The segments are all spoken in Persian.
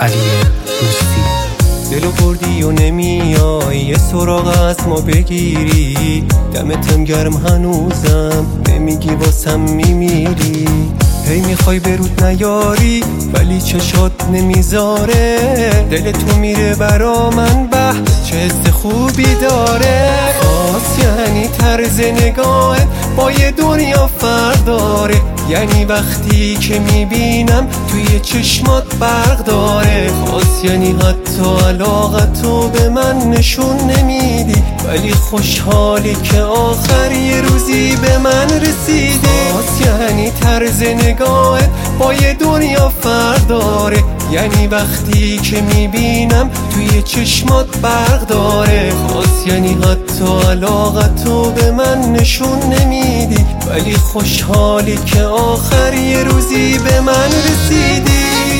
علی دوستی. دلو بردی و نمیای یه سراغ از ما بگیری، دمتم گرم هنوزم نمیگی واسم میمیری. هی میخوای برود نیاری ولی چشات نمیذاره، دل تو میره برا من به چه حس خوبی داره. خاص یعنی طرز نگاهت با یه دنیا فرق داره، یعنی وقتی که میبینم توی چشمات برق داره. خاص یعنی حتی علاقتو به من نشون نمیدی ولی خوشحالی که آخر یه روزی به من رسیدی. خاص یعنی طرز نگاهت با یه دنیا فرق داره، یعنی وقتی که میبینم توی چشمات برق داره. خاص یعنی حتی علاقتو به من نشون نمیدی ولی خوشحالی که آخر یه روزی به من رسیدی.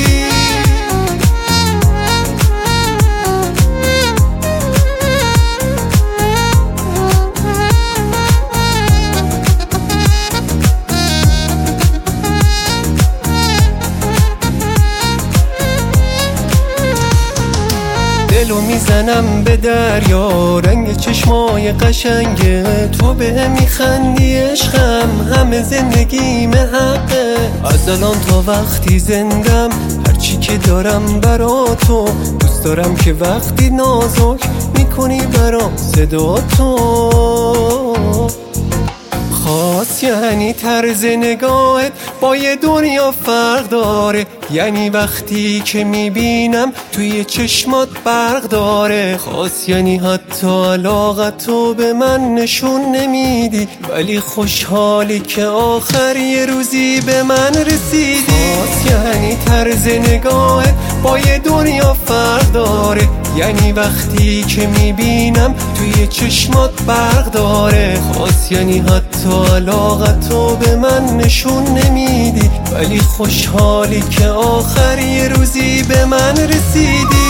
دلو میزنم به دریا، رنگ چشمای قشنگه تو به میخندی عشقم، همه زندگیم حقه. از الان تا وقتی زندم هرچی که دارم برا تو، دوست دارم که وقتی نازک میکنی برام صدا تو. خاص یعنی طرز نگاهت با یه دنیا فرق داره، یعنی وقتی که میبینم توی چشمات برق داره. خاص یعنی حتی علاقتو به من نشون نمیدی ولی خوشحالی که آخر یه روزی به من رسیدی. خاص یعنی طرز نگاهت با یه دنیا فرق داره، یعنی وقتی که میبینم توی چشمات برق داره. خاص یعنی حتی علاقتو به من نشون نمیدی ولی خوشحالی که آخر یه روزی به من رسیدی.